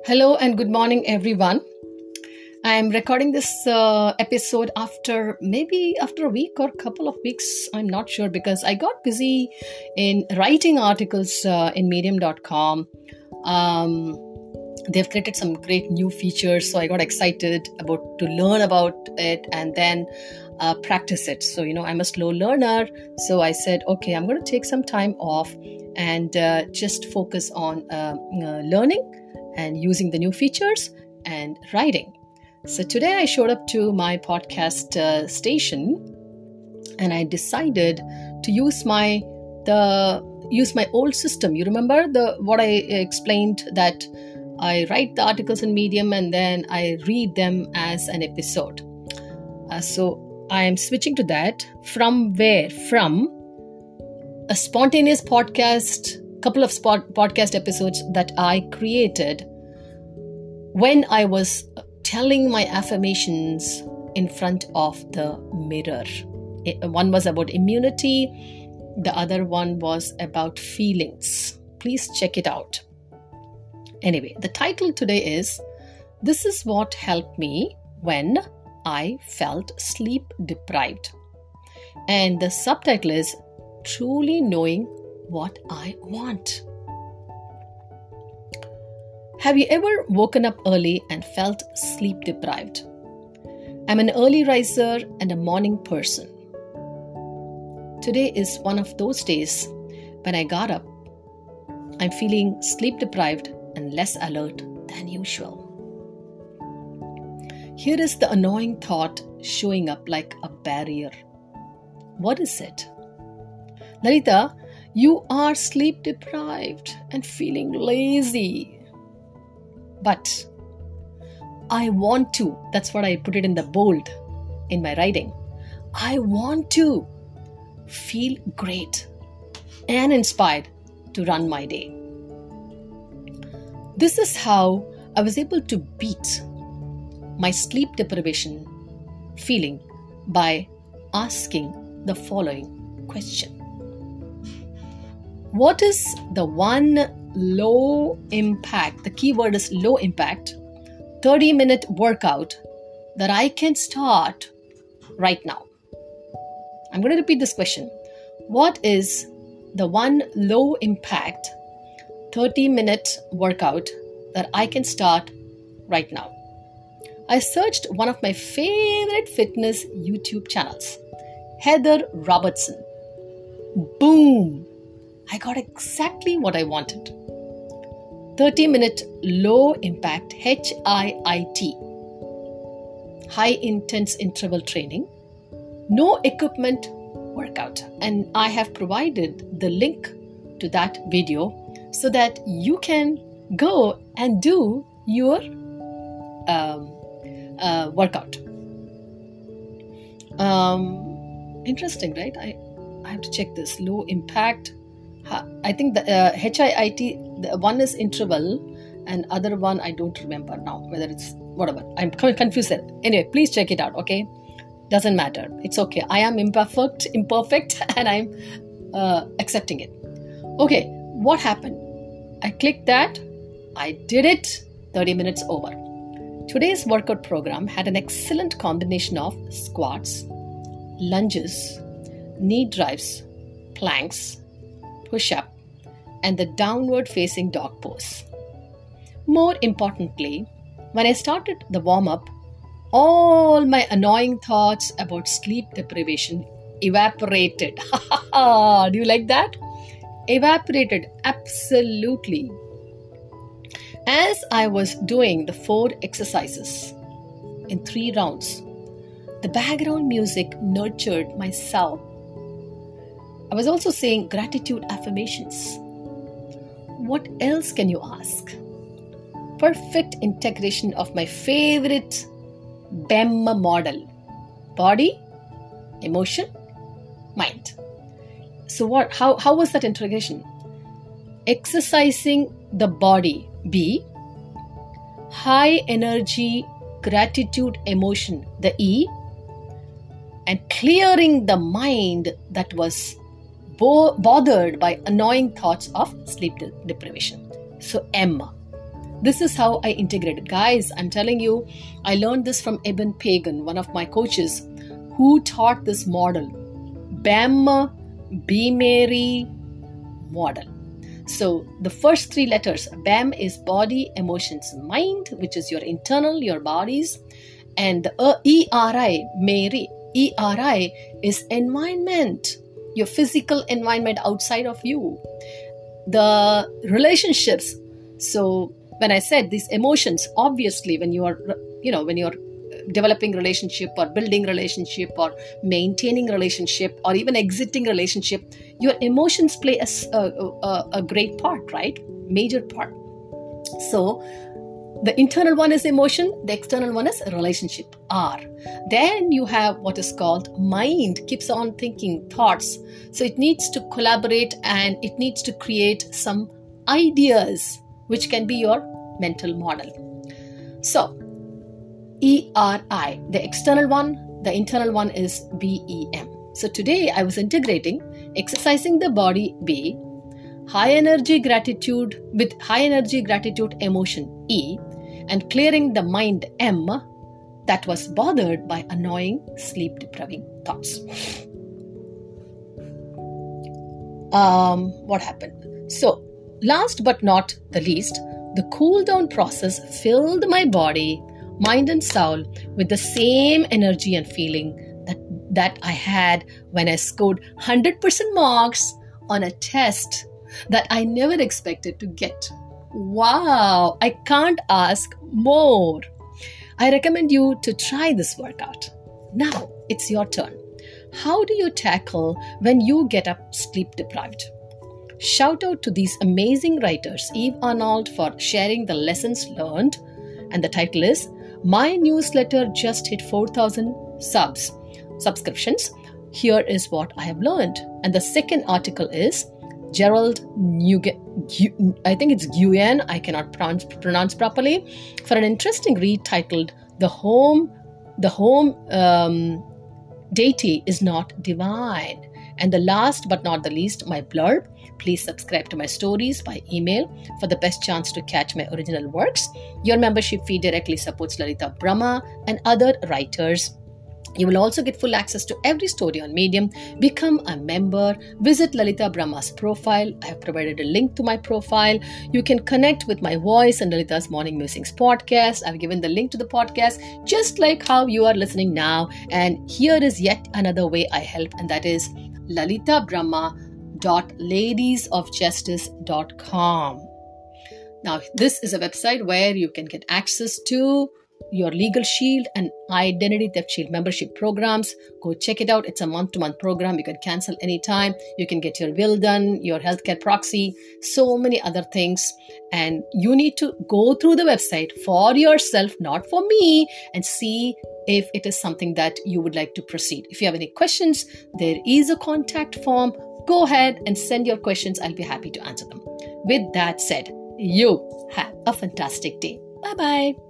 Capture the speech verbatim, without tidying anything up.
Hello and good morning, everyone. I'm recording this uh, episode after maybe after a week or a couple of weeks. I'm not sure because I got busy in writing articles uh, in medium dot com. Um, they've created some great new features, so I got excited about to learn about it and then uh, practice it. So, you know, I'm a slow learner. So I said, okay, I'm going to take some time off and uh, just focus on uh, uh, learning and using the new features and writing. So today I showed up to my podcast uh, station and I decided to use my the use my old system. You remember the what I explained, that I write the articles in Medium and then I read them as an episode. Uh, so I am switching to that. From where? From a spontaneous podcast, couple of spot podcast episodes that I created when I was telling my affirmations in front of the mirror. One was about immunity, the other one was about feelings. Please check it out. Anyway, the title today is This is What Helped Me When I Felt Sleep Deprived. And the subtitle is Truly Knowing What I Want. Have you ever woken up early and felt sleep deprived? I'm an early riser and a morning person. Today is one of those days when I got up, I'm feeling sleep deprived and less alert than usual. Here is the annoying thought showing up like a barrier. What is it? Lalita, you are sleep deprived and feeling lazy. But I want to. That's what I put it in the bold in my writing. I want to feel great and inspired to run my day. This is how I was able to beat my sleep deprivation feeling by asking the following question. What is the one low impact, the key word is low impact, thirty minute workout that I can start right now? I'm going to repeat this question. What is the one low impact thirty minute workout that I can start right now? I searched one of my favorite fitness YouTube channels, Heather Robertson. Boom! I got exactly what I wanted. thirty minute low impact H I I T, high intense interval training, no equipment workout. And I have provided the link to that video so that you can go and do your um, uh, workout. Um, interesting, right? I, I have to check this. Low impact. I think the uh, H I I T, the one is interval and other one I don't remember now, whether it's whatever. I'm confused. Anyway, please check it out, okay? Doesn't matter. It's okay. I am imperfect, imperfect and I'm uh, accepting it. Okay, what happened? I clicked that. I did it. thirty minutes over. Today's workout program had an excellent combination of squats, lunges, knee drives, planks, push-up, and the downward facing dog pose. More importantly, when I started the warm-up, all my annoying thoughts about sleep deprivation evaporated. Do you like that? Evaporated, absolutely. As I was doing the four exercises in three rounds, the background music nurtured my self. I was also saying gratitude affirmations. What else can you ask? Perfect integration of my favorite B E M model. Body, emotion, mind. So what? How, how was that integration? Exercising the body, B. High energy, gratitude, emotion, the E. And clearing the mind that was bo- bothered by annoying thoughts of sleep de- deprivation. So M. This is how I integrated. Guys, I'm telling you, I learned this from Eben Pagan, one of my coaches, who taught this model. B E M, Be Merry model. So the first three letters, B E M is body, emotions, mind, which is your internal, your bodies. And the uh, E R I, Mary, E R I is environment, your physical environment outside of you. The relationships. So when I said these emotions, obviously when you are, you know, when you're developing relationship or building relationship or maintaining relationship or even exiting relationship, your emotions play a, a, a great part, right? Major part. So the internal one is emotion, the external one is relationship, R. Then you have what is called mind, keeps on thinking, thoughts. So it needs to collaborate and it needs to create some ideas, which can be your mental model. So E R I, the external one, the internal one is B E M. So today I was integrating exercising the body, B, high energy gratitude with high energy gratitude emotion, E, and clearing the mind, M, that was bothered by annoying sleep depriving thoughts. Um, what happened? So last but not the least, the cool down process filled my body, mind and soul with the same energy and feeling that, that I had when I scored one hundred percent marks on a test that I never expected to get. Wow, I can't ask more. I recommend you to try this workout. Now it's your turn. How do you tackle when you get up sleep deprived? Shout out to these amazing writers, Eve Arnold, for sharing the lessons learned. And the title is, My Newsletter Just Hit four thousand subs, subscriptions. Here is what I have learned. And the second article is Gerald Nguyen, I think it's Nguyen, I cannot pronounce, pronounce properly, for an interesting read titled The Home, the home um, deity is not divine. And the last but not the least, my blurb. Please subscribe to my stories by email for the best chance to catch my original works. Your membership fee directly supports Lalita Brahma and other writers. You will also get full access to every story on Medium. Become a member. Visit Lalita Brahma's profile. I have provided a link to my profile. You can connect with my voice and Lalita's Morning Musings podcast. I've given the link to the podcast, just like how you are listening now. And here is yet another way I help, and that is lalita brahma dot ladies of justice dot com. Now, this is a website where you can get access to your Legal Shield and Identity Theft Shield membership programs. Go check it out. It's a month-to-month program. You can cancel anytime. You can get your will done, your healthcare proxy, so many other things. And you need to go through the website for yourself, not for me, and see if it is something that you would like to proceed. If you have any questions, there is a contact form. Go ahead and send your questions. I'll be happy to answer them. With that said, you have a fantastic day. Bye-bye.